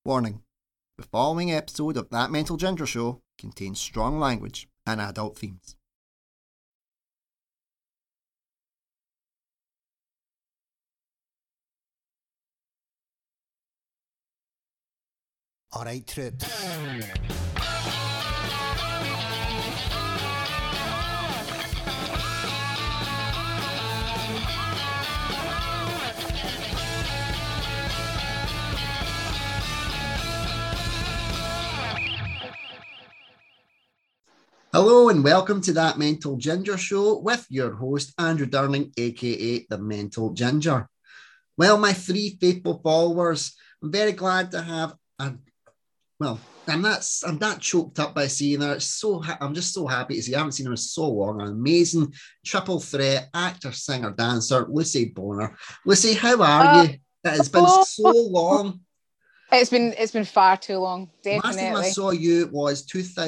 Warning: the following episode of That Mental Ginger Show contains strong language and adult themes. Alright, troops. Hello and welcome to That Mental Ginger Show with your host Andrew Durling, aka The Mental Ginger. Well, my three faithful followers, I'm very glad to have I'm that choked up by seeing her. I'm just so happy to see. I haven't seen her in so long. An amazing triple threat actor, singer, dancer, Lucy Bonner. Lucy, how are you? It has been so long. It's been far too long. Definitely. Last time I saw you was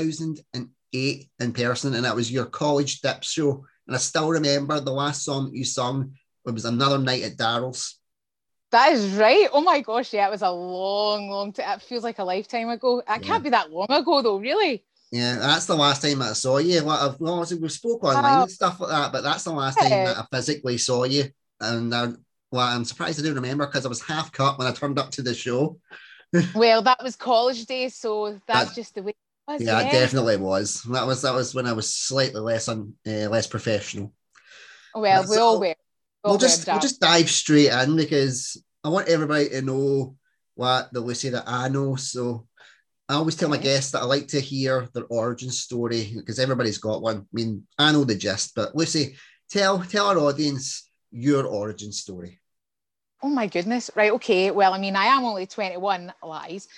2008 in person, and it was your college dip show. And I still remember the last song you sung. It was Another Night at Daryl's. That is right. Oh my gosh, yeah, it was a long time. It feels like a lifetime ago. It can't be that long ago though, really. Yeah, that's the last time I saw you. We spoke online and stuff like that, but that's the last time that I physically saw you. And I'm surprised I do remember because I was half cut when I turned up to the show. Well, that was college days, so that's just the way it was. Yeah, it definitely was. That was when I was slightly less professional. Well, we all were. We'll just dive straight in because I want everybody to know what the Lucy that I know. So I always tell my guests that I like to hear their origin story because everybody's got one. I mean, I know the gist, but Lucy, tell our audience your origin story. Oh my goodness. Right. Okay. Well, I mean, I am only 21, lies.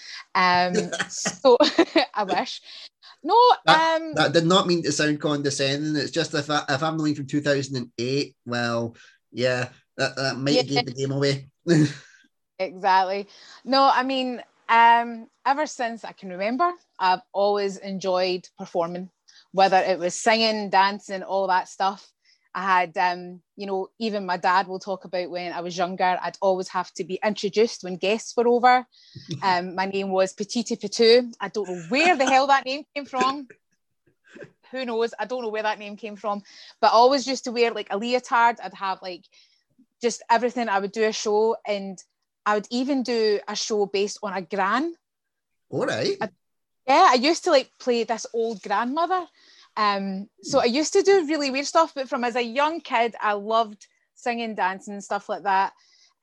So I wish. No. That did not mean to sound condescending. It's just if I'm knowing from 2008, well, yeah, that might give the game away. Exactly. No, I mean, ever since I can remember, I've always enjoyed performing, whether it was singing, dancing, all that stuff. I had, even my dad will talk about when I was younger, I'd always have to be introduced when guests were over. My name was Petite Pitou. I don't know where the hell that name came from. Who knows? I don't know where that name came from. But I always used to wear like a leotard. I'd have like just everything. I would do a show, and I would even do a show based on a gran. All right. I used to like play this old grandmother. So I used to do really weird stuff, but from as a young kid, I loved singing, dancing, and stuff like that.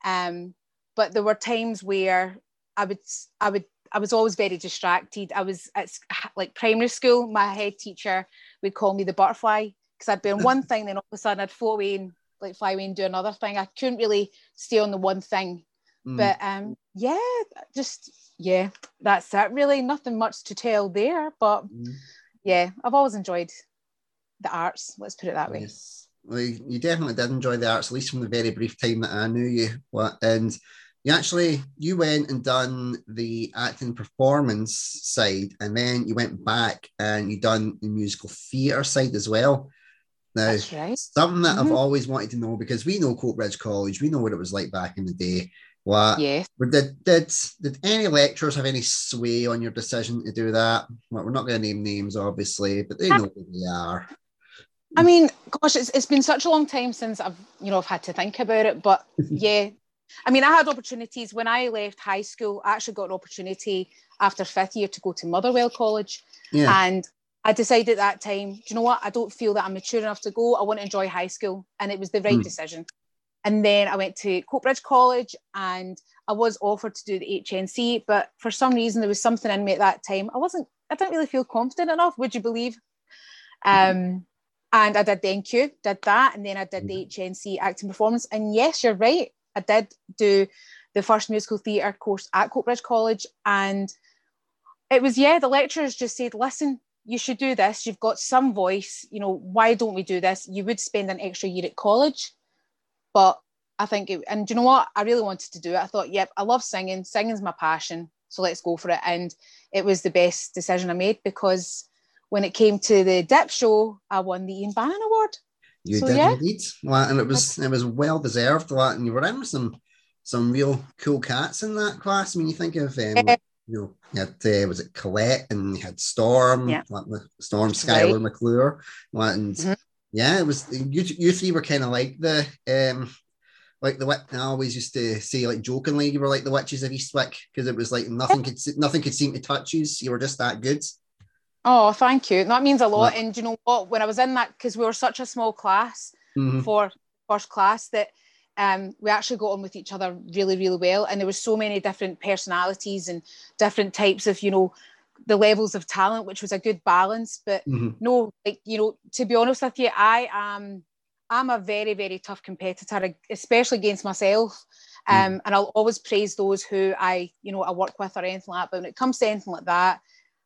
But there were times where I was always very distracted. I was at like primary school. My head teacher would call me the butterfly because I'd be on one thing, then all of a sudden I'd float away and like fly away and do another thing. I couldn't really stay on the one thing. But that's it. Really, nothing much to tell there. But yeah, I've always enjoyed the arts. Let's put it that way. Yes. Well, you definitely did enjoy the arts, at least from the very brief time that I knew you. And you went and done the acting performance side, and then you went back and you done the musical theatre side as well. Now, that's right. Something that I've always wanted to know, because we know Coatbridge College, we know what it was like back in the day. Yes. Did any lecturers have any sway on your decision to do that? Well, we're not going to name names, obviously, but they know who they are. I mean, gosh, it's been such a long time since I've had to think about it. But yeah, I mean, I had opportunities when I left high school. I actually got an opportunity after fifth year to go to Motherwell College, and I decided at that time, do you know what? I don't feel that I'm mature enough to go. I want to enjoy high school, and it was the right decision. And then I went to Coatbridge College, and I was offered to do the HNC, but for some reason there was something in me at that time. I didn't really feel confident enough, would you believe? And I did the NQ, did that, and then I did the HNC acting performance. And yes, you're right, I did do the first musical theatre course at Coatbridge College, and it was, the lecturers just said, listen, you should do this, you've got some voice, why don't we do this? You would spend an extra year at college. But I think, and you know what? I really wanted to do it. I thought, yep, I love singing. Singing's my passion. So let's go for it. And it was the best decision I made because when it came to the dip show, I won the Ian Bannon Award. You did indeed. And it was well deserved. And you were in with some real cool cats in that class. I mean, you think of You know, you had was it Colette, and you had Storm, Yeah, Storm, right. Skylar McClure, and Mm-hmm. yeah, it was you three were kind of like the witch. I always used to say, like, jokingly, you were like the witches of Eastwick, because it was like nothing could seem to touch you. You were just that good. Oh, thank you. That means a lot. Like, And you know what? When I was in that, because we were such a small class mm-hmm, for first class, that we actually got on with each other really, really well. And there was so many different personalities and different types of, the levels of talent, which was a good balance. But mm-hmm, no, like, to be honest with you, I'm a very, very tough competitor, especially against myself. mm-hmm. And I'll always praise those who I work with or anything like that. But when it comes to anything like that,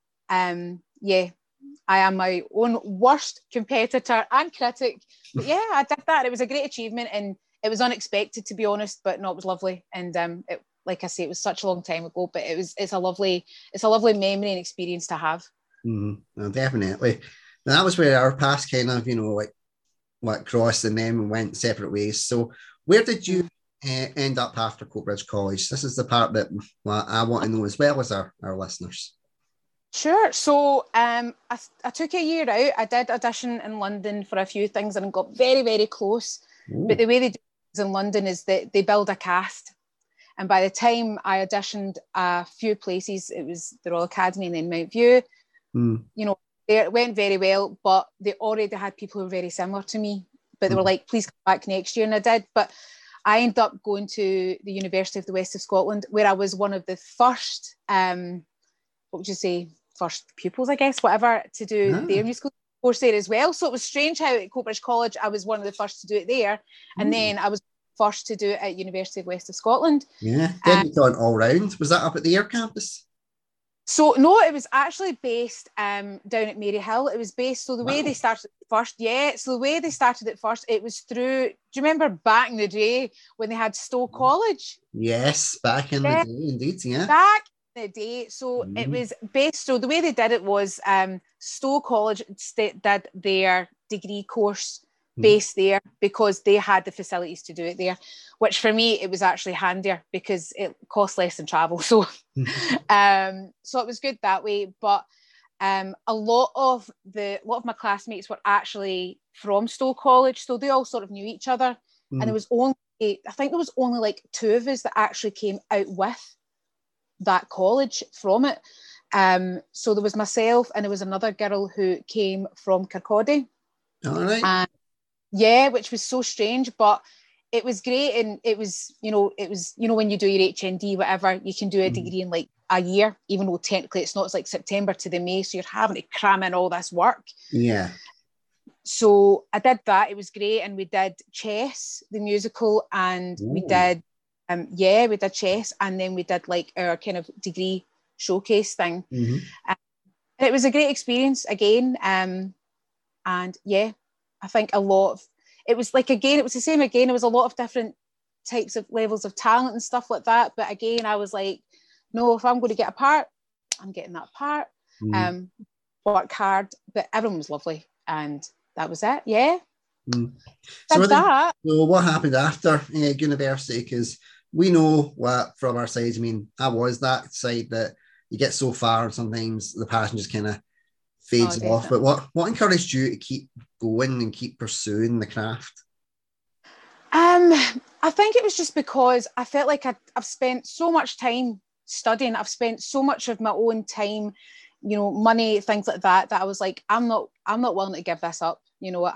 yeah, I am my own worst competitor and critic. But yeah, I did that. It was a great achievement, and it was unexpected, to be honest, but no, it was lovely. And like I say, it was such a long time ago, but it's a lovely memory and experience to have. Mm-hmm. No, definitely. And that was where our paths kind of, like, what crossed, and then we went separate ways. So where did you Mm. end up after Coatbridge College? This is the part that, well, I want to know as well as our listeners. Sure. So I took a year out. I did audition in London for a few things and got very, very close. But Ooh. the way they do things in London is that they build a cast. And by the time I auditioned a few places, it was the Royal Academy and then Mount View, Mm, it went very well, but they already had people who were very similar to me. But they were mm, like, please come back next year. And I did. But I ended up going to the University of the West of Scotland, where I was one of the first, what would you say, first pupils, I guess, whatever, to do ah, their musical course there as well. So it was strange how at Coatbridge College I was one of the first to do it there, and ooh. then I was first to do it at University of West of Scotland. Yeah, Um, then gone all round. Was that up at the Air campus? so no, it was actually based down at Maryhill. It was based, so the way they Wow. started first, yeah. So the way they started it first, it was through. Do you remember back in the day when they had Stowe College? Yes, back in the Yeah, day, indeed. Yeah. back in the day. So it Mm, was based. So the way they did it was Stowe College did their degree course mm, based there because they had the facilities to do it there. Which for me it was actually handier because it cost less than travel. So mm, so it was good that way. But a lot of my classmates were actually from Stowe College, so they all sort of knew each other. And there mm, was only, I think there was only like two of us that actually came out with that college from it. So there was myself and there was another girl who came from Kirkcaldy. all right. And yeah, which was so strange, but it was great. And when you do your HND, whatever, you can do a Mm, degree in like a year, even though technically it's not, it's like September to the May. So you're having to cram in all this work. yeah. So I did that. It was great. And we did chess, the musical, and we Ooh. did, we did chess. And then we did like our kind of degree showcase thing. Mm-hmm. And it was a great experience again. And yeah, I think it was like, again, it was the same again. It was a lot of different types of levels of talent and stuff like that. But again, I was like, no, if I'm going to get a part, I'm getting that part. Mm, Um, Work hard, but everyone was lovely. And that was it. Yeah, mm. did that. So what happened after university? Because we know what from our side. I mean, I was that side that you get so far, and sometimes the passion just kind of Oh, fades off. But definitely. what encouraged you to keep going and keep pursuing the craft? Um, I think it was just because I felt like I've spent so much time studying. I've spent so much of my own time, money, things like that, that I was like, I'm not willing to give this up.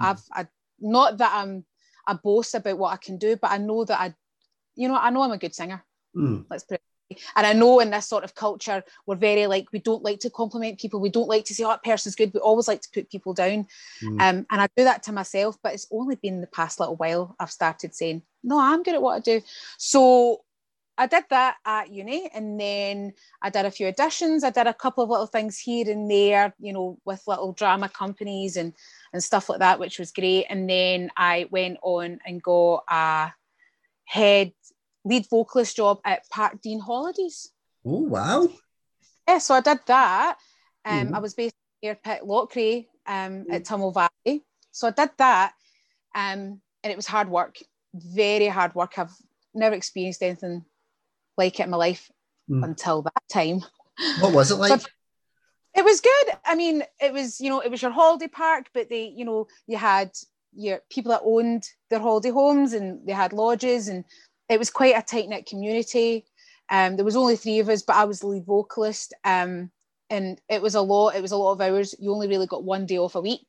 Not that I boast about what I can do, but I know that I know I'm a good singer. Mm, Let's put it. And I know in this sort of culture, we're very like, we don't like to compliment people. We don't like to say, oh, that person's good. We always like to put people down. mm, And I do that to myself, but it's only been the past little while I've started saying, no, I'm good at what I do. So I did that at uni, and then I did a few auditions. I did a couple of little things here and there, with little drama companies and stuff like that, which was great. And then I went on and got a head lead vocalist job at Park Dean Holidays. oh wow. Yeah, so I did that. I Mm, was based in Airpit Lochray at mm, Tummel Valley. So I did that, and it was hard work, very hard work. I've never experienced anything like it in my life mm. until that time. What was it like? So it was good. I mean, it was, it was your holiday park, but you had your people that owned their holiday homes and they had lodges, and it was quite a tight-knit community. There was only 3 of us, but I was the lead vocalist. And it was a lot of hours. You only really got 1 day off a week.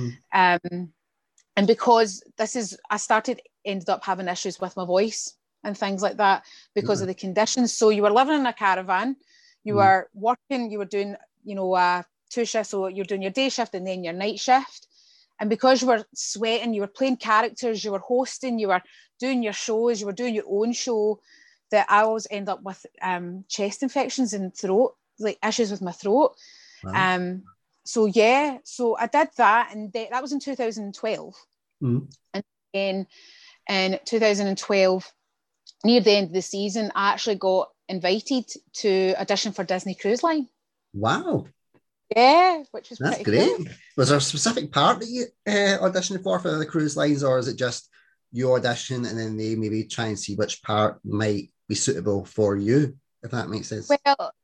And because ended up having issues with my voice and things like that because of the conditions. So you were living in a caravan, you were working, you were doing, 2 shifts. So you're doing your day shift and then your night shift. And because you were sweating, you were playing characters, you were hosting, you were doing your shows, you were doing your own show, that I always end up with chest infections and throat, like issues with my throat. Wow. So I did that, and that was in 2012. And then in 2012, near the end of the season, I actually got invited to audition for Disney Cruise Line. Wow. Yeah, which was That's pretty great. cool. Was there a specific part that you auditioned for the cruise lines, or is it just you audition and then they maybe try and see which part might be suitable for you, if that makes sense? Well,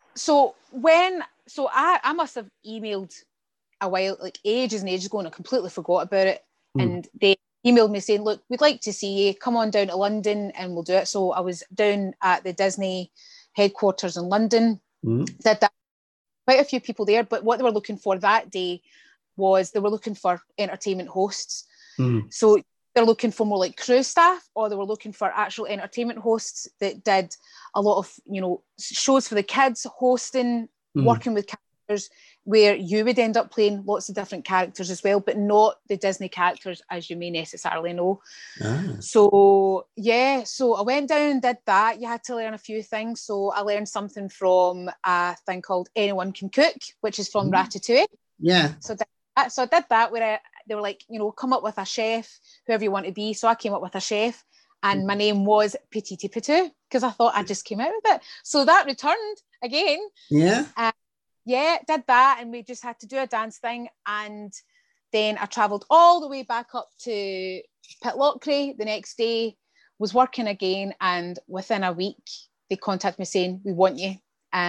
I must have emailed a while, like ages and ages ago, and I completely forgot about it. And they emailed me saying, look, we'd like to see you, come on down to London and we'll do it. So I was down at the Disney headquarters in London, did that. Quite a few people there, but what they were looking for that day was they were looking for entertainment hosts. So they're looking for more like crew staff, or they were looking for actual entertainment hosts that did a lot of, shows for the kids, hosting, working with characters, where you would end up playing lots of different characters as well, but not the Disney characters as you may necessarily know. So I went down and did that. You had to learn a few things. So I learned something from a thing called Anyone Can Cook, which is from Ratatouille. Yeah. So I did that, where they were like, come up with a chef, whoever you want to be. So I came up with a chef, and my name was Petite Patou, because I thought I just came out with it. So that returned again. Yeah. Did that, and we just had to do a dance thing. And then I travelled all the way back up to Pitlochry the next day, was working again, and within a week they contacted me saying, we want you.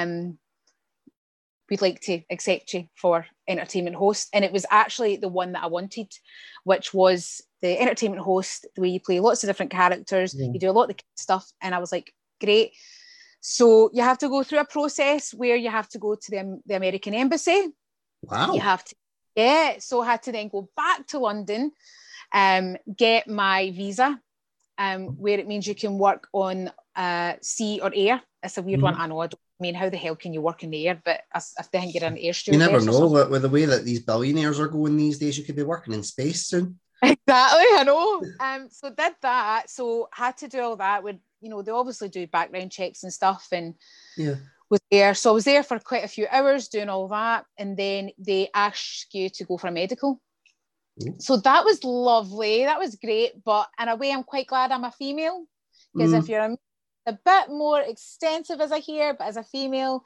We'd like to accept you for entertainment host. And it was actually the one that I wanted, which was the entertainment host, the way you play lots of different characters, you do a lot of the stuff. And I was like, great. So you have to go through a process where you have to go to the American Embassy. Wow. You have to, so I had to then go back to London, get my visa, where it means you can work on sea or air. It's a weird one, I know. I mean, how the hell can you work in the air? But I think you're an air stewardess. You never know. With the way that these billionaires are going these days, you could be working in space soon. Exactly, I know. So did that. So had to do all that. With they obviously do background checks and stuff, and was there. So I was there for quite a few hours doing all that, and then they ask you to go for a medical. So that was lovely. That was great. But in a way, I'm quite glad I'm a female, because if you're a bit more extensive, as I hear, but as a female,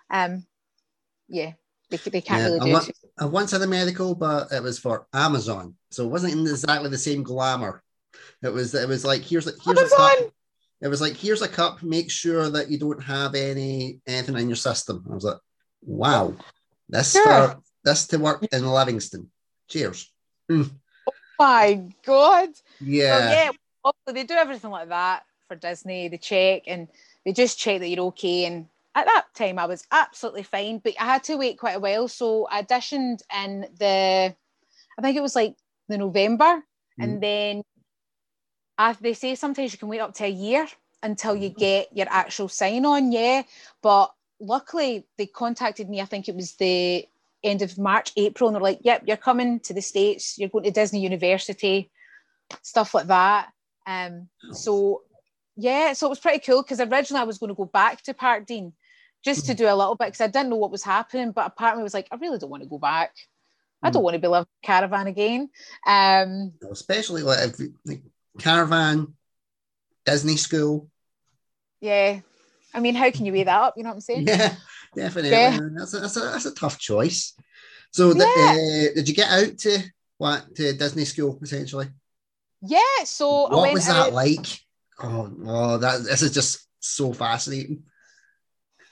they can't really do it. I once had a medical, but it was for Amazon, so it wasn't exactly the same glamour. It was like here's a cup. It was like, here's a cup. Make sure that you don't have anything in your system. I was like, wow, this to work in Livingston. Cheers. Oh my God. Yeah. Well, they do everything like that for Disney. They check, and they just check that you're okay. And at that time, I was absolutely fine, but I had to wait quite a while. So I auditioned in I think it was like the November, and then they say sometimes you can wait up to a year until you get your actual sign-on, but luckily they contacted me, I think it was the end of March, April, and they're like, yep, you're coming to the States, you're going to Disney University, stuff like that. So it was pretty cool, because originally I was going to go back to Parkdean just to do a little bit, because I didn't know what was happening, but a part of me was like, I really don't want to go back. I don't want to be living in a caravan again. Especially like caravan, Disney school. Yeah. I mean, how can you weigh that up? You know what I'm saying? Yeah, definitely. Yeah. That's a tough choice. So did you get out to Disney school, essentially? Yeah. So what was that like? Oh, this is just so fascinating.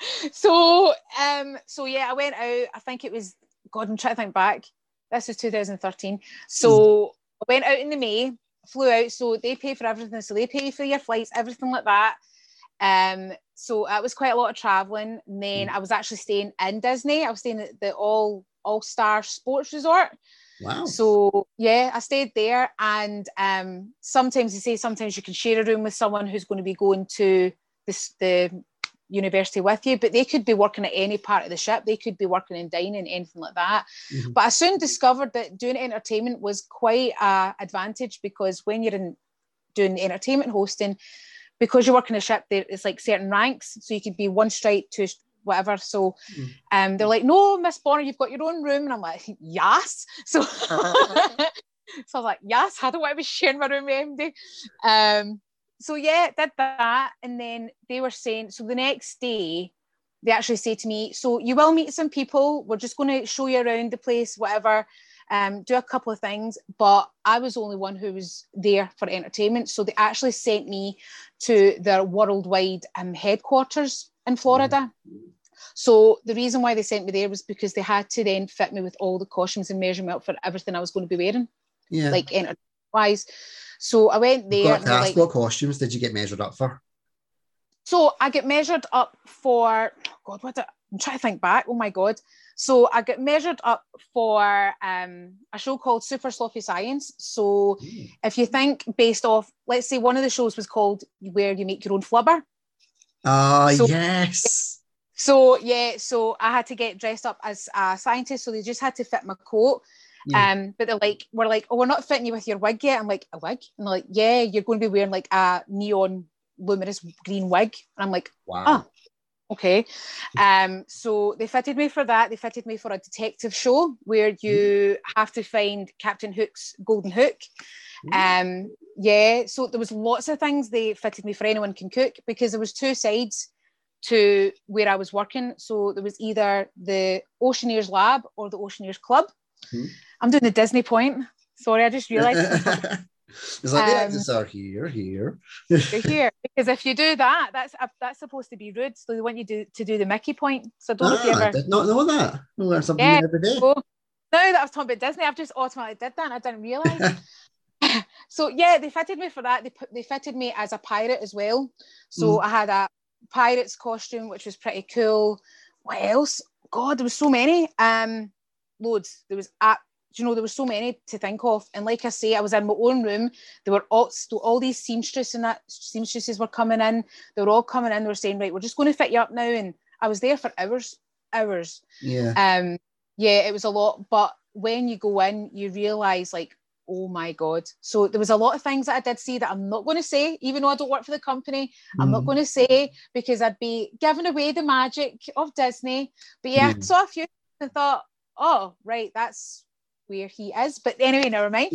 So yeah, I went out. I think it was, God, I'm trying to think back. This was 2013. So I went out in the May, flew out. So they pay for everything. So they pay for your flights, everything like that. So it was quite a lot of traveling. And then I was actually staying in Disney. I was staying at the All-Star Sports Resort. Wow. So yeah, I stayed there. And sometimes they say sometimes you can share a room with someone who's going to be going to the university with you, but they could be working at any part of the ship. They could be working in dining, anything like that. But I soon discovered that doing entertainment was quite an advantage, because when you're doing entertainment hosting, because you're working a ship, it's like certain ranks, so you could be one stripe, two whatever. So they're like, no, Miss Bonner, you've got your own room. And I'm like, yes. So so I was like, yes, I don't want to be sharing my room with MD. So yeah, did that. And then they were saying, so the next day they actually say to me, so you will meet some people, we're just going to show you around the place, whatever, do a couple of things. But I was the only one who was there for entertainment. So they actually sent me to their worldwide headquarters in Florida. So the reason why they sent me there was because they had to then fit me with all the costumes and measure me up for everything I was going to be wearing, like entertainment-wise. So I went there. Got to ask, what costumes did you get measured up for? So I get measured up for, I'm trying to think back. Oh my God. So I get measured up for a show called Super Sloppy Science. So if you think based off, let's say one of the shows was called Where You Make Your Own Flubber. Yes. So yeah, so I had to get dressed up as a scientist. So they just had to fit my coat. But they're like, we're not fitting you with your wig yet. I'm like, a wig? And they're like, yeah, you're going to be wearing like a neon luminous green wig. And I'm like, wow. Okay. So they fitted me for that. They fitted me for a detective show where you have to find Captain Hook's golden hook. So there was lots of things they fitted me for. Anyone can cook, because there was two sides to where I was working. So there was either the Oceaneers Lab or the Oceaneers Club. I'm doing the Disney point. Sorry, I just realised. It's like the exits are here. You're here, because if you do that, that's supposed to be rude. So they want you to do the Mickey point. So I don't know if you ever. I did not know that. We learn something new every day. So now that I was talking about Disney, I've just automatically did that and I didn't realise. So yeah, they fitted me for that. They fitted me as a pirate as well. So I had a pirate's costume, which was pretty cool. What else? God, there was so many. Loads. There was there was so many to think of. And like I say, I was in my own room. There were all these seamstresses were coming in. They were all coming in. They were saying, right, we're just going to fit you up now. And I was there for hours. Yeah. It was a lot. But when you go in, you realise, like, oh my God. So there was a lot of things that I did see that I'm not going to say, even though I don't work for the company. I'm not going to say, because I'd be giving away the magic of Disney. But yeah, I saw a few and thought, oh, right, that's where he is. But anyway, never mind.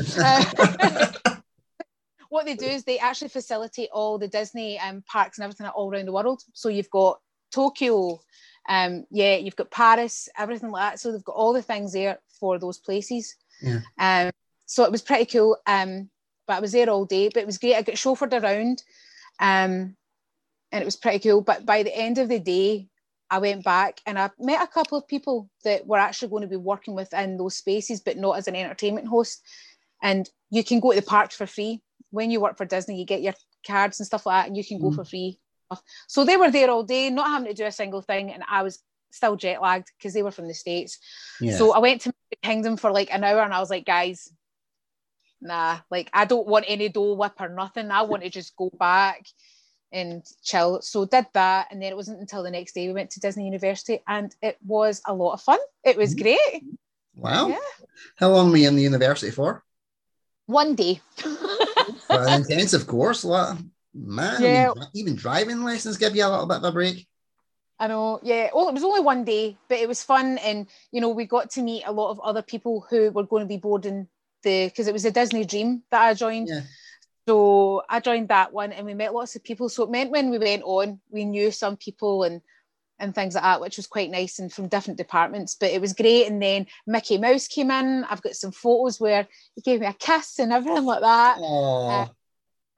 What they do is they actually facilitate all the Disney parks and everything all around the world. So you've got Tokyo, you've got Paris, everything like that. So they've got all the things there for those places. So it was pretty cool. But I was there all day. But it was great. I got chauffeured around, and it was pretty cool. But by the end of the day, I went back and I met a couple of people that were actually going to be working within those spaces, but not as an entertainment host. And you can go to the parks for free. When you work for Disney, you get your cards and stuff like that, and you can go for free. So they were there all day, not having to do a single thing. And I was still jet lagged because they were from the States. So I went to the Kingdom for like an hour and I was like, guys, nah, like I don't want any Dole Whip or nothing. I want to just go back and chill. So did that, and then it wasn't until the next day we went to Disney University, and it was a lot of fun. It was great. Wow. How long were you in the university for? 1 day. For an intensive course. Man, I mean, even driving lessons give you a little bit of a break. I know, yeah. Oh, it was only 1 day, but it was fun, and we got to meet a lot of other people who were going to be boarding because it was a Disney Dream that I joined. So I joined that one, and we met lots of people. So it meant when we went on, we knew some people and things like that, which was quite nice, and from different departments. But it was great. And then Mickey Mouse came in. I've got some photos where he gave me a kiss and everything like that.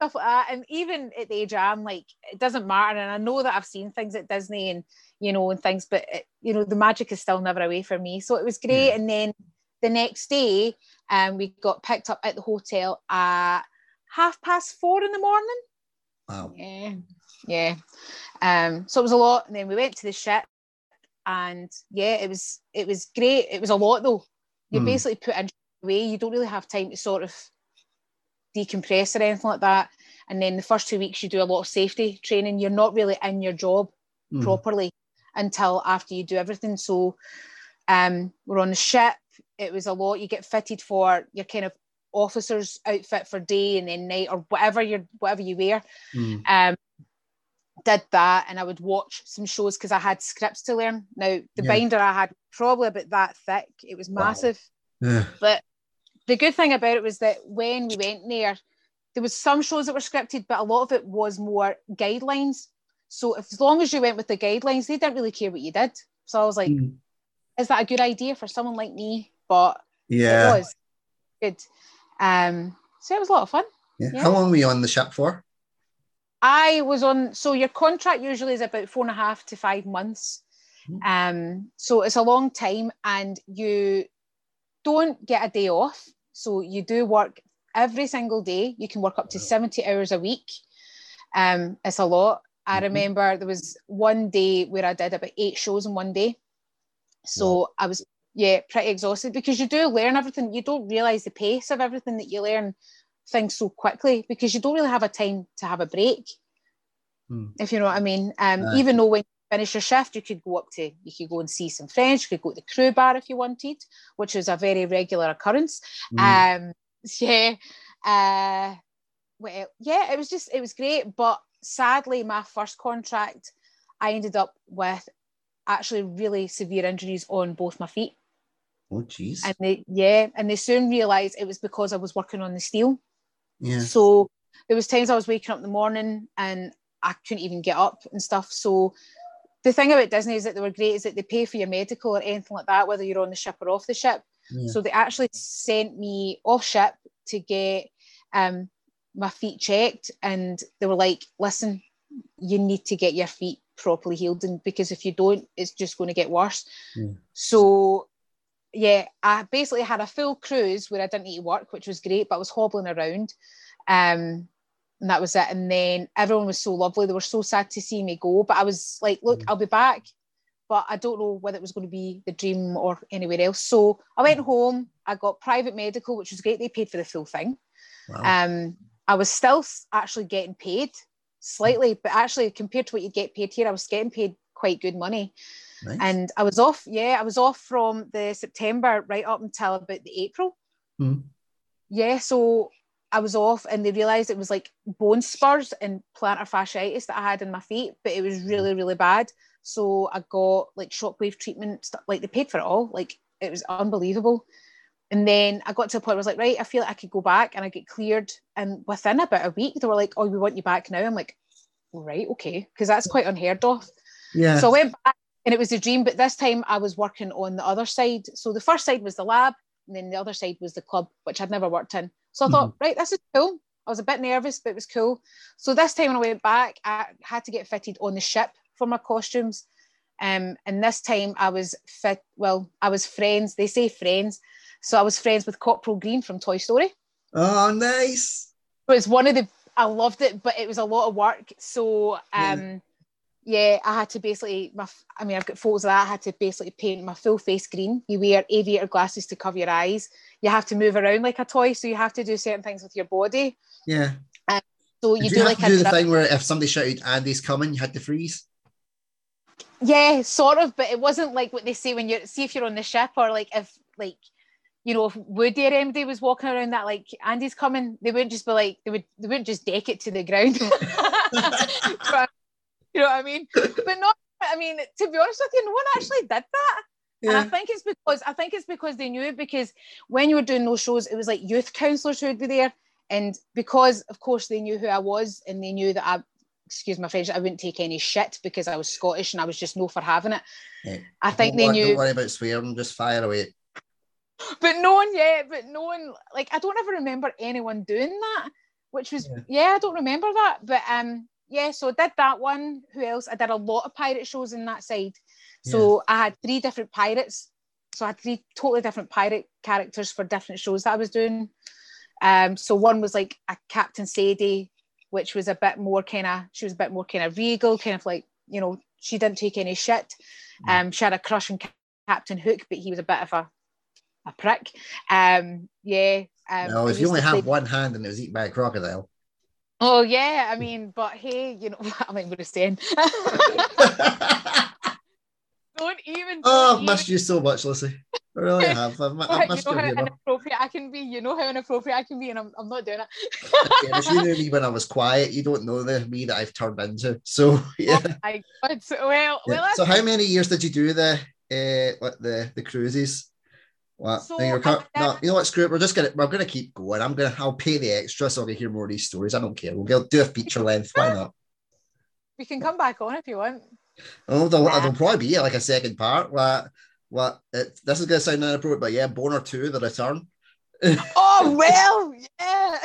stuff like that. And even at the age I'm like, it doesn't matter. And I know that I've seen things at Disney and, you know, and things, but the magic is still never away from me. So it was great. Yeah. And then the next day, we got picked up at the hotel at 4:30 in the morning. Wow. Yeah. So it was a lot. And then we went to the ship, and it was great. It was a lot though. You're basically put in away. You don't really have time to sort of decompress or anything like that. And then the first 2 weeks you do a lot of safety training. You're not really in your job properly until after you do everything. So we're on the ship. It was a lot. You get fitted for your kind of officer's outfit for day and then night, or whatever you wear. Did that, and I would watch some shows because I had scripts to learn. Now the binder I had probably about that thick. It was massive. Yeah. But the good thing about it was that when we went there was some shows that were scripted, but a lot of it was more guidelines. So as long as you went with the guidelines, they didn't really care what you did. So I was like, is that a good idea for someone like me? But it was good. So it was a lot of fun. Yeah. How long were you on the ship for? I was on, so your contract usually is about 4.5 to 5 months. So it's a long time, and you don't get a day off. So you do work every single day. You can work up to 70 hours a week. It's a lot. I remember there was one day where I did about 8 shows in one day. So I was, pretty exhausted, because you do learn everything. You don't realise the pace of everything that you learn things so quickly, because you don't really have a time to have a break, if you know what I mean. Even though when you finish your shift, you could go and see some friends, you could go to the crew bar if you wanted, which is a very regular occurrence. It was great. But sadly, my first contract, I ended up with actually really severe injuries on both my feet. Oh geez. And they soon realised it was because I was working on the steel. Yeah. So there was times I was waking up in the morning and I couldn't even get up and stuff. So the thing about Disney is that they were great, is that they pay for your medical or anything like that, whether you're on the ship or off the ship. So they actually sent me off ship to get my feet checked, and they were like, listen, you need to get your feet properly healed, and because if you don't, it's just going to get worse. So I basically had a full cruise where I didn't need to work, which was great, but I was hobbling around, and that was it. And then everyone was so lovely. They were so sad to see me go, but I was like, look, I'll be back, but I don't know whether it was going to be the Dream or anywhere else. So I went home. I got private medical, which was great. They paid for the full thing. Wow. I was still actually getting paid slightly, but actually compared to what you get paid here, I was getting paid quite good money. Nice. And I was off. I was off from the September right up until about the April. So I was off, and they realised it was like bone spurs and plantar fasciitis that I had in my feet, but it was really, really bad. So I got like shockwave treatment, stuff, like they paid for it all. Like it was unbelievable. And then I got to a point where I was like, right, I feel like I could go back, and I get cleared. And within about a week, they were like, oh, we want you back now. I'm like, right, okay, because that's quite unheard of. Yeah. So I went back, and it was a Dream, but this time I was working on the other side. So the first side was the lab, and then the other side was the club, which I'd never worked in. So I thought, right, this is cool. I was a bit nervous, but it was cool. So this time when I went back, I had to get fitted on the ship for my costumes. And this time I was I was friends. They say friends. So I was friends with Corporal Green from Toy Story. Oh, nice. It was I loved it, but it was a lot of work. So I had to basically, I've got photos of that. I had to basically paint my full face green. You wear aviator glasses to cover your eyes. You have to move around like a toy, so you have to do certain things with your body. Yeah. So Did you have to do the thing where if somebody shouted Andy's coming, you had to freeze? Yeah, sort of, but it wasn't like what they say when if you're on the ship, or like if if Woody or MD was walking around that like Andy's coming, they wouldn't just be like they wouldn't just deck it to the ground. You know what I mean? But not, to be honest with you, no one actually did that. Yeah. And I think it's because they knew, because when you were doing those shows, it was like youth counsellors who would be there. And because, of course, they knew who I was, and they knew that excuse my French, I wouldn't take any shit because I was Scottish and I was just no for having it. Yeah. I think they knew. Don't worry about swearing, just fire away. But no one, like, I don't ever remember anyone doing that. which was, I don't remember that. But so I did that one. Who else? I did a lot of pirate shows in that side. So I had 3 different pirates. So I had 3 totally different pirate characters for different shows that I was doing. So one was like a Captain Sadie, which was a bit more kind of regal, kind of like, you know, she didn't take any shit. She had a crush on Captain Hook, but he was a bit of a prick. Well, if you only have one hand and it was eaten by a crocodile. Oh yeah, I mean, but hey, you know, I'm not going to stay in. I've missed you so much, Lucy. I really have. I've missed you know your how inappropriate I can be. You know how inappropriate I can be, and I'm not doing it. Yeah, if you knew me when I was quiet, you don't know the me that I've turned into. So yeah. Oh my God. So how many years did you do the cruises? What? So you know what? Screw it. We're gonna keep going. I'll pay the extra so I can hear more of these stories. I don't care. We'll do a feature length. Why not? We can come back on if you want. Oh, there'll probably be like a second part. This is gonna sound inappropriate, but yeah, Boner 2, The Return. Oh well, yeah.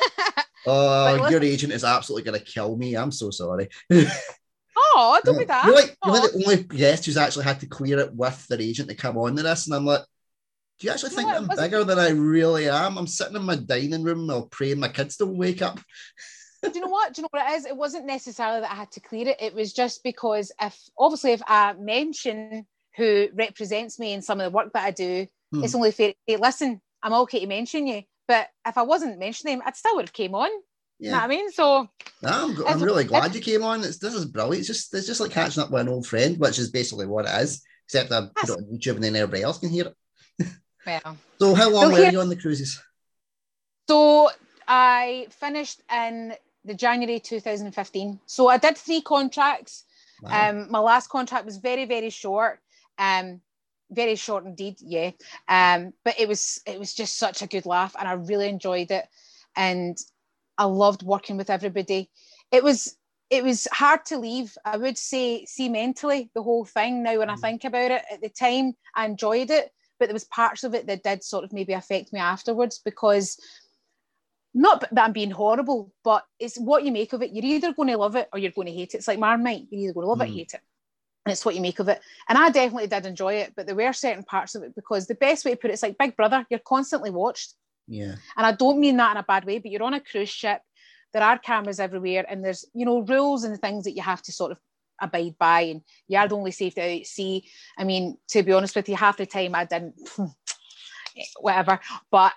Oh, your agent is absolutely gonna kill me. I'm so sorry. Oh, don't be that. You're the only guest who's actually had to clear it with their agent to come on to this, and I'm like, do you actually think I'm bigger than I really am? I'm sitting in my dining room while praying my kids don't wake up. Do you know what it is? It wasn't necessarily that I had to clear it. It was just because if I mention who represents me in some of the work that I do, it's only fair to say, listen, I'm okay to mention you. But if I wasn't mentioning him, I still would have came on. Yeah. You know what I mean? So I'm really glad you came on. This is brilliant. It's just like catching up with an old friend, which is basically what it is, except I put it on YouTube and then everybody else can hear it. Well, so how long were you on the cruises? So I finished in the January 2015. So I did 3 contracts. Wow. My last contract was very, very short. Very short indeed, yeah. But it was just such a good laugh, and I really enjoyed it, and I loved working with everybody. It was hard to leave. I would say, mentally, the whole thing. Now, when I think about it, at the time, I enjoyed it, but there was parts of it that did sort of maybe affect me afterwards, because not that I'm being horrible, but it's what you make of it. You're either going to love it or you're going to hate it. It's like Marmite. You're either going to love it or hate it. And it's what you make of it. And I definitely did enjoy it, but there were certain parts of it, because the best way to put it, it's like Big Brother. You're constantly watched. Yeah. And I don't mean that in a bad way, but you're on a cruise ship. There are cameras everywhere, and there's, you know, rules and things that you have to sort of abide by, and you are only safe out at sea. I mean, to be honest with you, half the time I didn't, whatever. But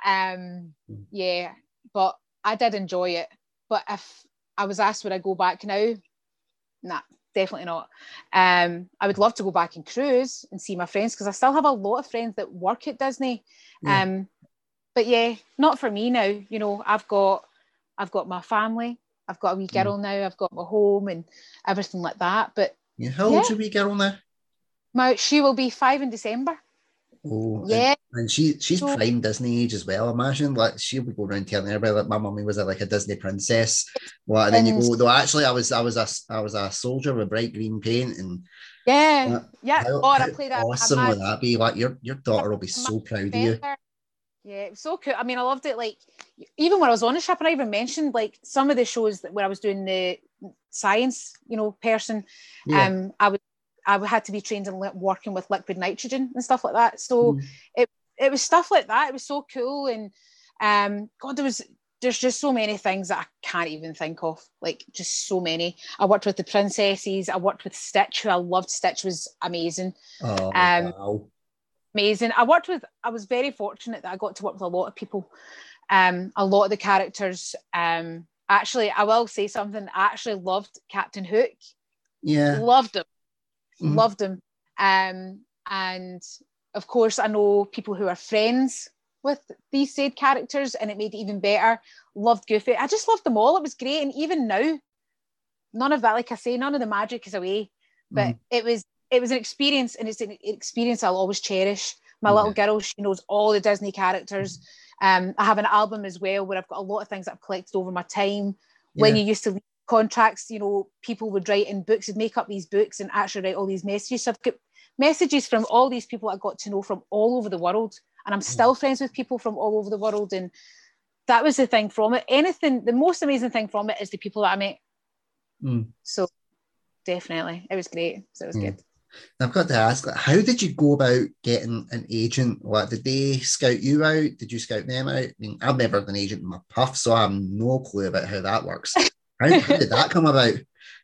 yeah, but I did enjoy it. But if I was asked would I go back now, nah, definitely not. I would love to go back and cruise and see my friends, because I still have a lot of friends that work at Disney. Yeah. But yeah, not for me now. You know, I've got my family, I've got a wee girl now, I've got my home and everything like that. But yeah, how old's your wee girl now? She will be 5 in December. Oh yeah, and she's prime Disney age as well. Imagine, like, she'll be going around telling everybody that my mummy was like a Disney princess. Well, and then you go, no, actually, I was a soldier with bright green paint, and yeah. I played that. Awesome would that be? Like your daughter will be so proud of you. Yeah, it was so cool. I mean, I loved it. Like, even when I was on the ship, and I even mentioned like some of the shows where I was doing the science, you know, person. Yeah. I had to be trained in working with liquid nitrogen and stuff like that. So it was stuff like that. It was so cool. And God, there's just so many things that I can't even think of. Like, just so many. I worked with the princesses. I worked with Stitch, who I loved. Stitch was amazing. Oh, wow. Amazing. I was very fortunate that I got to work with a lot of people. A lot of the characters. Actually, I will say something. I actually loved Captain Hook. Yeah. Loved him. Loved him. And of course, I know people who are friends with these said characters, and it made it even better. Loved Goofy. I just loved them all. It was great. And even now, none of that, like I say, none of the magic is away. But it was an experience, and it's an experience I'll always cherish. My little girl, she knows all the Disney characters. I have an album as well where I've got a lot of things that I've collected over my time. When you used to read contracts, you know, people would write in books and make up these books and actually write all these messages. So I've got messages from all these people I got to know from all over the world, and I'm still friends with people from all over the world. And that was the thing from it. The most amazing thing from it is the people that I met. So definitely, it was great. So it was good. I've got to ask, how did you go about getting an agent? What, did they scout you out? Did you scout them out? I mean, I've never had an agent in my puff, so I have no clue about how that works. How did that come about?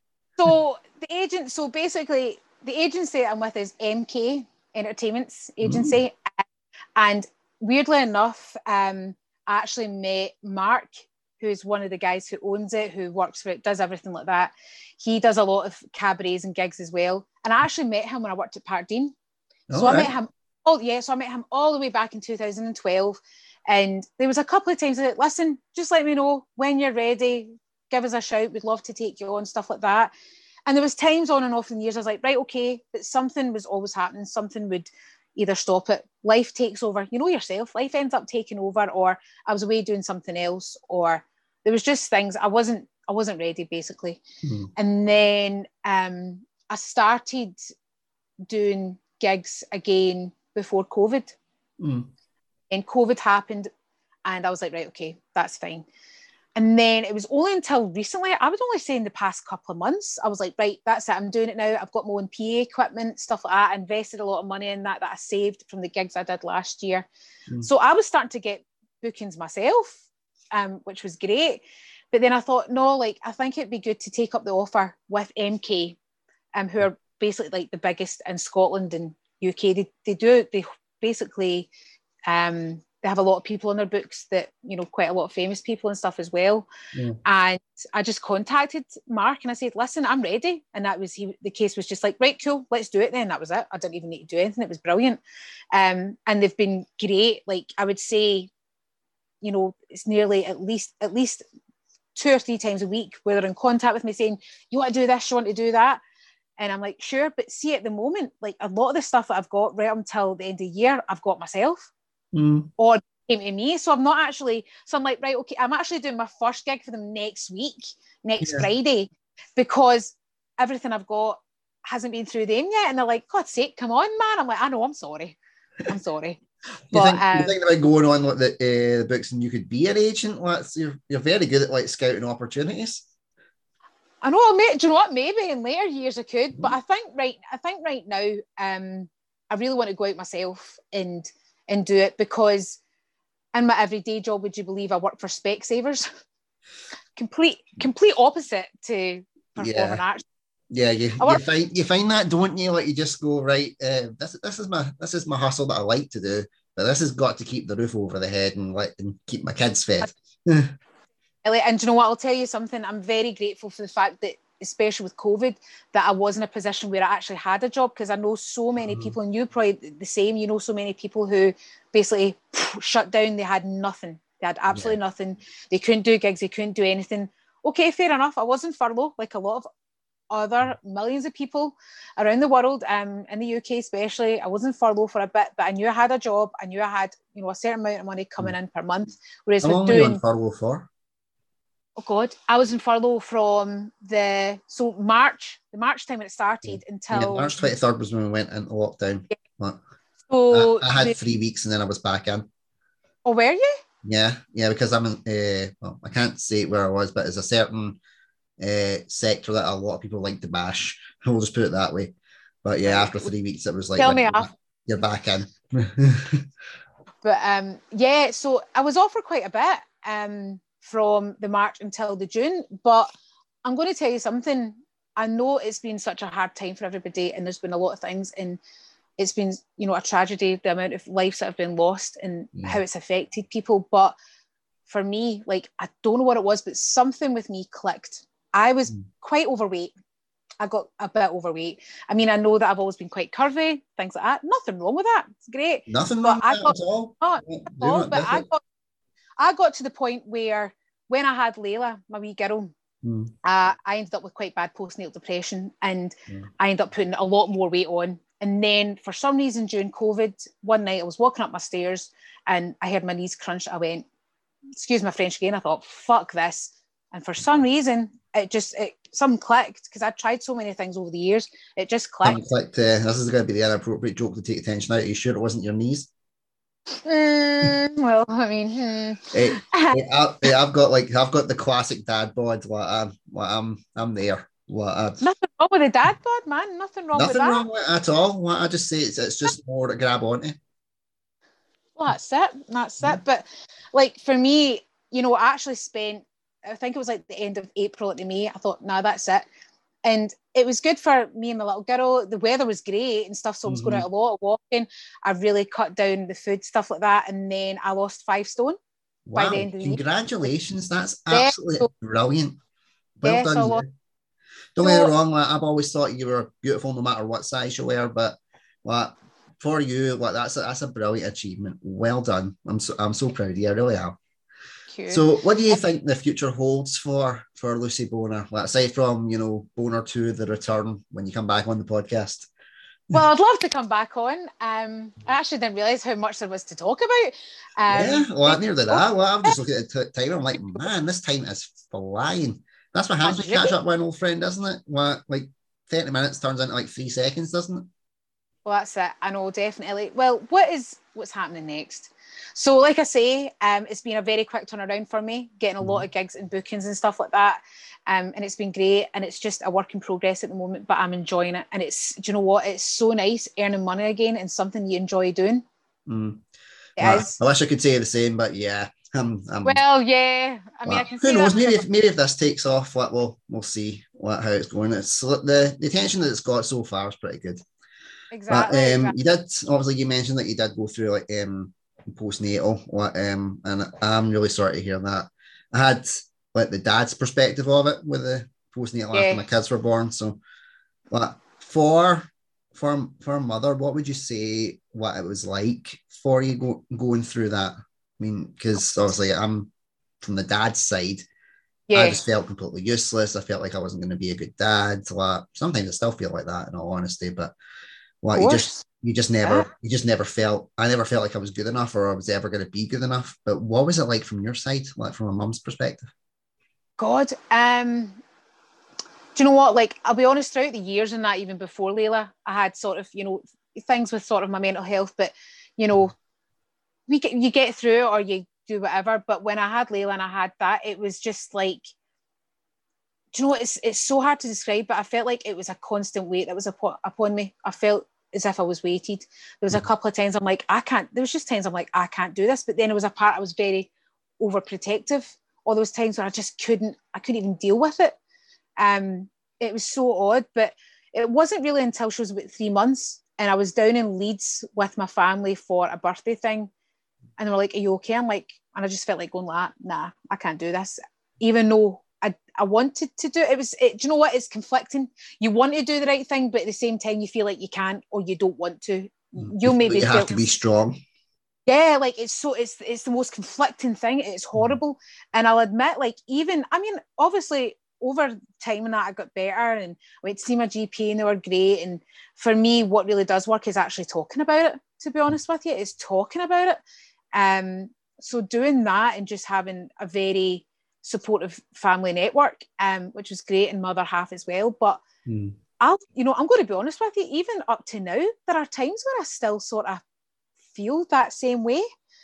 So basically, the agency I'm with is MK Entertainment's agency, and weirdly enough, I actually met Mark, who's one of the guys who owns it, who works for it, does everything like that. He does a lot of cabarets and gigs as well. And I actually met him when I worked at Parkdean. So I met him all the way back in 2012. And there was a couple of times I said, listen, just let me know when you're ready. Give us a shout. We'd love to take you on, stuff like that. And there was times on and off in the years I was like, right, okay, but something was always happening. Something would either stop it. Life takes over. You know yourself. Life ends up taking over, or I was away doing something else, or there was just things I wasn't ready, basically. And then I started doing gigs again before COVID. And COVID happened, and I was like, right, okay, that's fine. And then it was only until recently, I would only say in the past couple of months, I was like, right, that's it. I'm doing it now. I've got my own PA equipment, stuff like that. I invested a lot of money in that I saved from the gigs I did last year. So I was starting to get bookings myself, which was great. But then I thought, no, like, I think it'd be good to take up the offer with MK, who are basically like the biggest in Scotland and UK. They basically, they have a lot of people in their books that, you know, quite a lot of famous people and stuff as well. And I just contacted Mark and I said, listen, I'm ready. And that was, the case was just like, right, cool, let's do it then. That was it. I didn't even need to do anything. It was brilliant. And they've been great. Like, I would say, you know, it's nearly at least 2 or 3 times a week where they're in contact with me saying, you want to do this, you want to do that. And I'm like, sure. But see, at the moment, like, a lot of the stuff that I've got right up until the end of the year, I've got myself. Or came to me. So I'm not actually, so I'm like, right, okay, I'm actually doing my first gig for them next Friday, because everything I've got hasn't been through them yet. And they're like, God's sake, come on, man. I'm like, I know, I'm sorry. But you think about going on like the books and you could be an agent? You're very good at like scouting opportunities. I know, do you know what? Maybe in later years I could, but I think right now, I really want to go out myself and do it, because in my everyday job, would you believe I work for Specsavers? complete opposite to performing arts. Yeah, you find that, don't you? Like, you just go, right, this is my hustle that I like to do, but this has got to keep the roof over the head and keep my kids fed. And do you know what? I'll tell you something. I'm very grateful for the fact that, especially with COVID, that I was in a position where I actually had a job, because I know so many people, and you probably the same, you know, so many people who basically shut down. They had nothing. They had absolutely nothing. They couldn't do gigs. They couldn't do anything. Okay, fair enough. I was in furlough like a lot of other millions of people around the world, in the UK especially. I was in furlough for a bit, but I knew I had a job. I knew I had, you know, a certain amount of money coming in per month. Whereas how long were you on furlough for? Oh God, I was in furlough from the March time when it started until March 23rd was when we went into lockdown. Yeah. So I had 3 weeks and then I was back in. Oh, were you? Yeah, because I'm in. Well, I can't say where I was, but there's a certain sector that a lot of people like to bash. We'll just put it that way. But yeah, after 3 weeks, it was like, tell me off. You're back in. But yeah, so I was off for quite a bit. From the March until the June, but I'm going to tell you something. I know it's been such a hard time for everybody, and there's been a lot of things, and it's been, you know, a tragedy, the amount of lives that have been lost and how it's affected people. But for me, like, I don't know what it was, but something with me clicked. I was quite overweight. I got a bit overweight. I mean, I know that I've always been quite curvy, things like that. Nothing wrong with that. It's great. Nothing wrong with that at all. Not at all. But I got to the point where, when I had Layla, my wee girl, I ended up with quite bad postnatal depression, and I ended up putting a lot more weight on. And then for some reason during COVID, one night I was walking up my stairs and I heard my knees crunch. I went, excuse my French again, I thought, fuck this. And for some reason, something clicked, because I tried so many things over the years. It just clicked. This is going to be the inappropriate joke to take attention out. Are you sure it wasn't your knees? Well, I mean, I've got the classic dad bod. I'm there. nothing wrong with a dad bod, man. Nothing wrong with Nothing that. wrong with it at all. What I just say it's just more to grab onto. Well, that's it. That's it. But like for me, I actually spent, I think it was like the end of April at the May. I thought, nah, that's it. And it was good for me and my little girl. The weather was great and stuff, so I was going out a lot, walking. I really cut down the food, stuff like that. And then I lost 5 stone by the Wow, end of the year. congratulations. That's Yeah, absolutely brilliant. Well yeah, done, so I you. lost. Don't get me So, wrong, I've always thought you were beautiful no matter what size you wear, but like, for you, that's a brilliant achievement. Well done. I'm so proud of you. I really am. cute. So, what do you think the future holds for Lucy Bonar? Like, aside from Bonar 2, the return when you come back on the podcast. Well, I'd love to come back on. I actually didn't realise how much there was to talk about. Yeah, well, near did I. Oh, Well, I'm just looking at the time. I'm like, man, this time is flying. That's what happens when you catch up with an old friend, doesn't it? What, like 30 minutes turns into like 3 seconds, doesn't it? well, that's it. I know, definitely. Well, what's happening next? So, like I say, it's been a very quick turnaround for me, getting a lot of gigs and bookings and stuff like that. And it's been great. And it's just a work in progress at the moment, but I'm enjoying it. And do you know what? It's so nice earning money again and something you enjoy doing. It is. I wish I could say the same, but yeah. Well, yeah. I mean, I can who say knows? that. Maybe if this takes off, we'll see how it's going. It's the attention that it's got so far is pretty good. Exactly. But you did obviously you mentioned that you did go through like postnatal, and I'm really sorry to hear that. I had like the dad's perspective of it with the postnatal after my kids were born. So, but for a mother, what would you say what it was like for you going through that? I mean, because obviously I'm from the dad's side. Yeah. I just felt completely useless. I felt like I wasn't going to be a good dad. Like, sometimes I still feel like that, in all honesty. But like you just never felt. I never felt like I was good enough, or I was ever going to be good enough. But what was it like from your side, like from a mum's perspective? God, do you know what? Like, I'll be honest, throughout the years and that, even before Layla, I had sort of, things with sort of my mental health, but you get through it or you do whatever. But when I had Layla and I had that, it was just like, do you know what? It's so hard to describe, but I felt like it was a constant weight that was upon me. I felt as if I was weighted. There was a couple of times I'm like, I can't. There was just times I'm like, I can't do this. But then it was a part I was very overprotective. All those times where I couldn't even deal with it. It was so odd, but it wasn't really until she was about 3 months and I was down in Leeds with my family for a birthday thing. And they were like, are you okay? I'm like, and I just felt like going like, nah, I can't do this. Even though I wanted to do it. Do you know what? It's conflicting. You want to do the right thing, but at the same time, you feel like you can't or you don't want to. You have to be strong. Yeah, like it's the most conflicting thing. It's horrible. And I'll admit, like, obviously over time and that I got better and I went to see my GP and they were great. And for me, what really does work is actually talking about it, to be honest with you, is talking about it. So doing that and just having a very supportive family network, which was great, and mother half as well. But I'm going to be honest with you, even up to now, there are times where I still sort of feel that same way.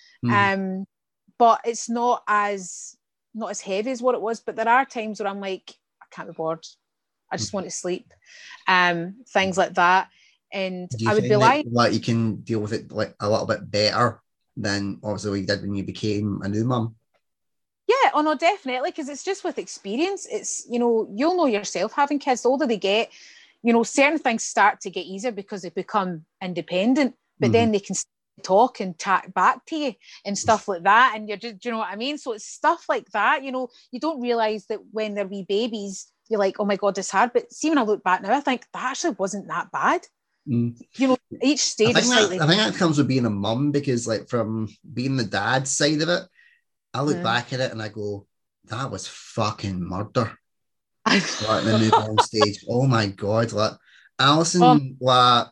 But it's not as heavy as what it was. But there are times where I'm like, I can't be bothered. I just want to sleep. Things like that. And I would be like, you can deal with it like a little bit better than obviously what you did when you became a new mum. Yeah, oh no, definitely, because it's just with experience. It's, you'll know yourself having kids, the older they get, certain things start to get easier because they become independent, but then they can talk and chat back to you and stuff like that. And you're just, do you know what I mean? So it's stuff like that, you don't realise that when they're wee babies, you're like, oh my God, it's hard. But see, when I look back now, I think that actually wasn't that bad. Each stage is slightly... I think that comes with being a mum, because like from being the dad side of it, I look back at it and I go, that was fucking murder. Like the newborn stage. Oh my God. Like Alison, I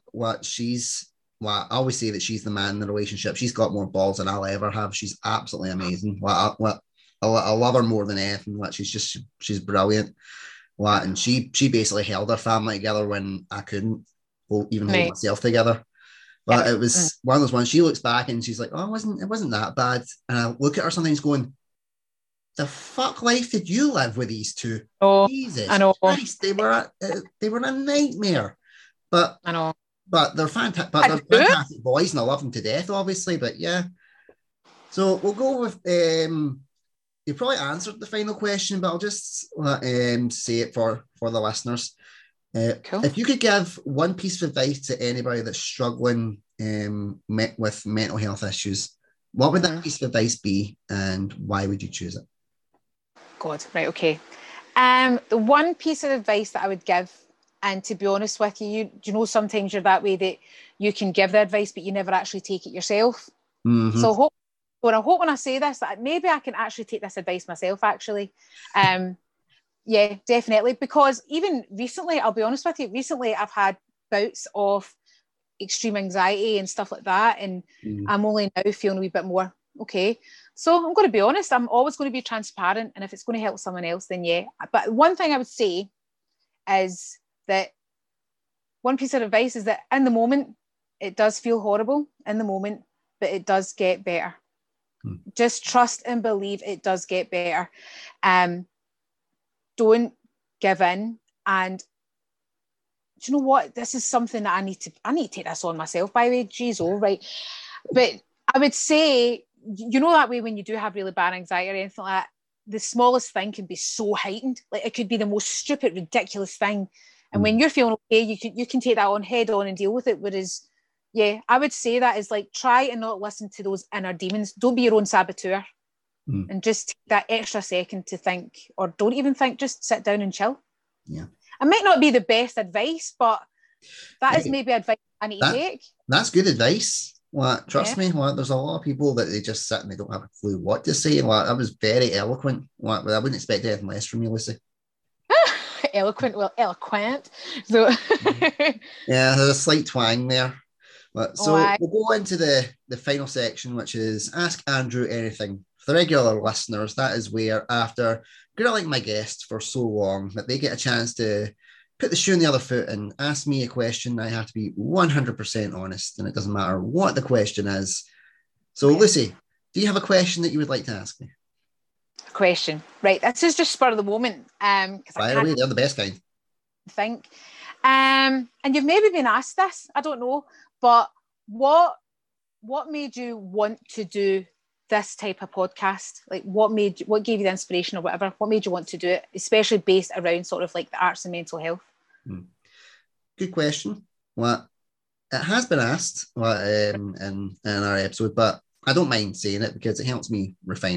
always say that she's the man in the relationship. She's got more balls than I'll ever have. She's absolutely amazing. I love her more than anything. Like she's brilliant. And she basically held her family together when I couldn't even hold myself together. But it was one of those ones. She looks back and she's like, "Oh, it wasn't that bad." And I look at her sometimes going, "The fuck life did you live with these two? Oh, Jesus I know. Christ, they were a nightmare." But I know. But they're fantastic. But they're fantastic boys, and I love them to death, obviously. But yeah, so we'll go with. You probably answered the final question, but I'll just say it for the listeners. Cool. If you could give one piece of advice to anybody that's struggling with mental health issues, what would that piece of advice be, and why would you choose it? God, right, okay. The one piece of advice that I would give, and to be honest with you, you know, sometimes you're that way that you can give the advice, but you never actually take it yourself. Mm-hmm. So I hope when I say this, that maybe I can actually take this advice myself, actually. Yeah, definitely. Because even recently, I'll be honest with you, recently I've had bouts of extreme anxiety and stuff like that. And I'm only now feeling a wee bit more okay. So I'm going to be honest, I'm always going to be transparent. And if it's going to help someone else, then yeah. But one thing I would say is that one piece of advice is that in the moment, it does feel horrible in the moment, but it does get better. Just trust and believe it does get better. Don't give in. And do you know what? This is something that I need to take this on myself, by the way. Geez, all right. But I would say, you know, that way when you do have really bad anxiety or anything like that, the smallest thing can be so heightened. Like it could be the most stupid, ridiculous thing. And when you're feeling okay, you can take that on head on and deal with it. Whereas, yeah, I would say that is like, try and not listen to those inner demons. Don't be your own saboteur. And just take that extra second to think, or don't even think, just sit down and chill. Yeah. It might not be the best advice, but that is maybe advice I need to take. That's good advice. Well, trust me, there's a lot of people that they just sit and they don't have a clue what to say. Well, that was very eloquent. Well, I wouldn't expect anything less from you, Lucy. Eloquent. So yeah, there's a slight twang there. So we'll go into the final section, which is Ask Andrew Anything. For the regular listeners, that is where, after grilling my guests for so long, that they get a chance to put the shoe on the other foot and ask me a question. I have to be 100% honest, and it doesn't matter what the question is. So, Lucy, do you have a question that you would like to ask me? A question. Right. This is just spur of the moment. Fire away, they're the best kind. Think. And you've maybe been asked this, I don't know, but what made you want to do this type of podcast? Like what gave you the inspiration or whatever? What made you want to do it, especially based around sort of like the arts and mental health? Good question. Well, it has been asked in our episode, but I don't mind saying it because it helps me refine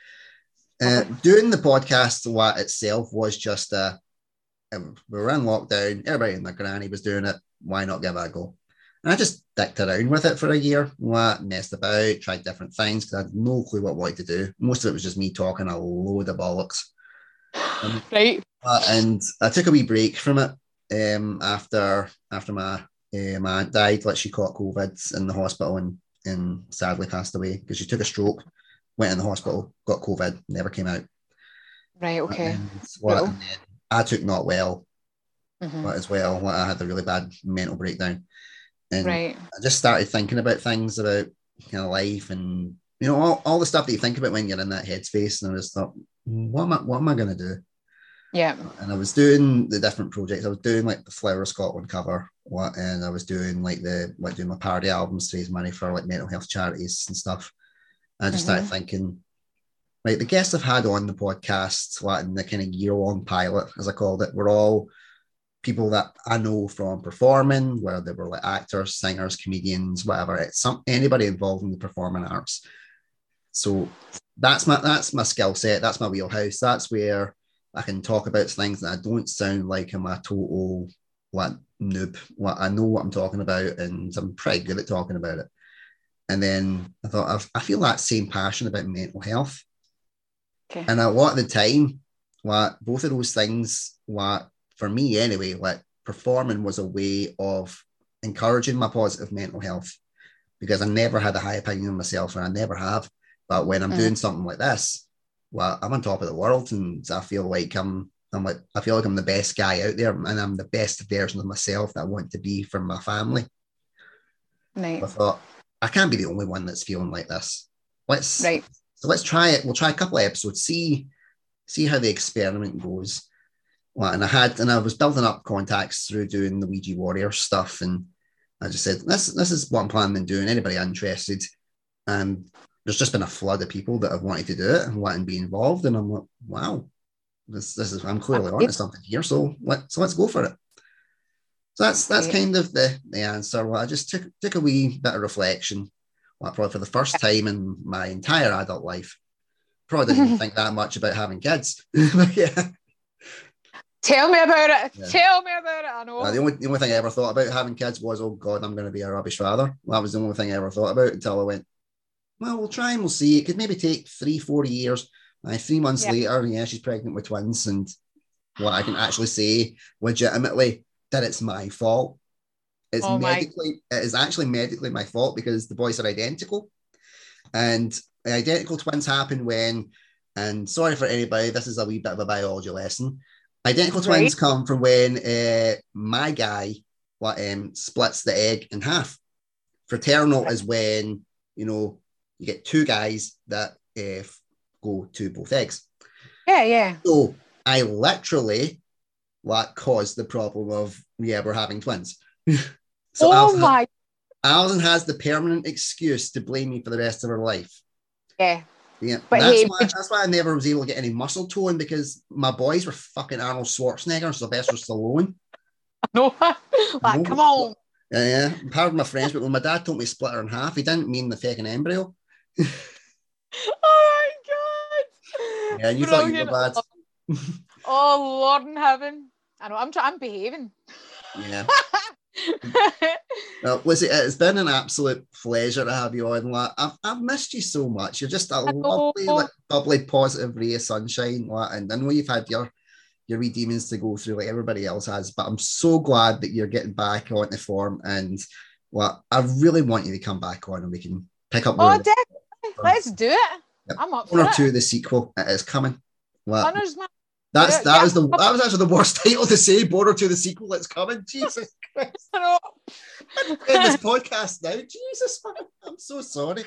it. Doing the podcast itself was just we were in lockdown, everybody and their granny was doing it, why not give it a go? And I just dicked around with it for a year, messed about, tried different things because I had no clue what I wanted to do. Most of it was just me talking a load of bollocks. Right. And I took a wee break from it after my aunt died. Like, she caught COVID in the hospital and sadly passed away because she took a stroke, went in the hospital, got COVID, never came out. Right, okay. And then I took not well as well. I had a really bad mental breakdown. And I just started thinking about things about kind of life and, you know, all the stuff that you think about when you're in that headspace. And I just thought, what am I going to do? Yeah. And I was doing the different projects. I was doing like the Flower Scotland cover, and I was doing doing my parody albums to raise money for like mental health charities and stuff. And I just started thinking, like, the guests I've had on the podcast, in the kind of year-long pilot, as I called it, were all people that I know from performing, where they were like actors, singers, comedians, whatever. It's anybody involved in the performing arts. So that's my skill set. That's my wheelhouse. That's where I can talk about things that I don't sound like I'm a total noob. I know what I'm talking about, and I'm pretty good at talking about it. And then I thought, I feel that same passion about mental health. Okay. And a lot of the time, both of those things, for me anyway, performing was a way of encouraging my positive mental health, because I never had a high opinion of myself, and I never have. But when I'm doing something like this, I'm on top of the world, and I feel like I'm the best guy out there, and I'm the best version of myself that I want to be for my family. Right. I thought, I can't be the only one that's feeling like this. Let's try it. We'll try a couple of episodes, see how the experiment goes. And I was building up contacts through doing the Ouija Warrior stuff, and I just said, this is what I'm planning on doing. Anybody interested? And there's just been a flood of people that have wanted to do it and wanting to be involved. And I'm like, wow, this is, I'm clearly onto something here. So let's go for it. So that's kind of the answer. Well, I just took a wee bit of reflection, probably for the first time in my entire adult life. Probably didn't even think that much about having kids. But yeah. Tell me about it. Yeah. Tell me about it. I know. The only thing I ever thought about having kids was, oh God, I'm going to be a rubbish father. That was the only thing I ever thought about until I went, well, we'll try and we'll see. It could maybe take 3-4 years. 3 months later, she's pregnant with twins. And what I can actually say legitimately that it's my fault. It is actually medically my fault because the boys are identical. And the identical twins happen when, and sorry for anybody, this is a wee bit of a biology lesson. Identical twins come from when my guy splits the egg in half. Fraternal is when, you get 2 guys that go to both eggs. Yeah. So I literally caused the problem of, we're having twins. So Alison has the permanent excuse to blame me for the rest of her life. Yeah. Yeah, but that's why I never was able to get any muscle tone, because my boys were fucking Arnold Schwarzenegger and Sylvester Stallone. No, come on. Yeah. Pardon my French, but when my dad told me to split her in half, he didn't mean the fucking embryo. Oh my God. Yeah, and you thought you were bad. Oh, Lord in heaven. I know, I'm behaving. Yeah. Well, Lizzie, it's been an absolute pleasure to have you on. I've missed you so much. You're just a lovely, bubbly, positive ray of sunshine. And I know you've had your wee demons to go through like everybody else has, but I'm so glad that you're getting back onto form. And I really want you to come back on and we can pick up. Oh, definitely. Let's do it. Yep. I'm up for it. 1 or 2 the sequel. It is coming. Honors, man. That was actually the worst title to say. Border to the sequel that's coming. Jesus Christ. I know. In this podcast now. Jesus, man. I'm so sorry.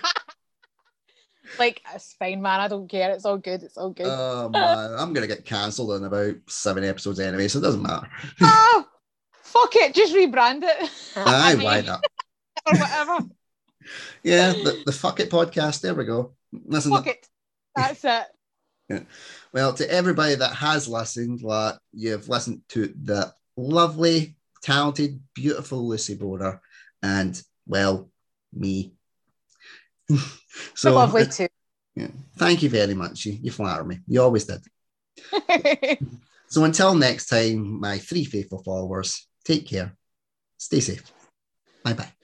It's fine, man. I don't care. It's all good. It's all good. Oh, man. I'm going to get cancelled in about 7 episodes anyway, so it doesn't matter. Oh, fuck it. Just rebrand it. Aye, why not? Or whatever. Yeah, the Fuck It podcast. There we go. Listen, fuck it. That's it. Yeah. Well, to everybody that has listened, you've listened to the lovely, talented, beautiful Lucy Border, and me. So lovely too. Yeah, thank you very much. You flatter me. You always did. So until next time, my 3 faithful followers, take care, stay safe. Bye bye.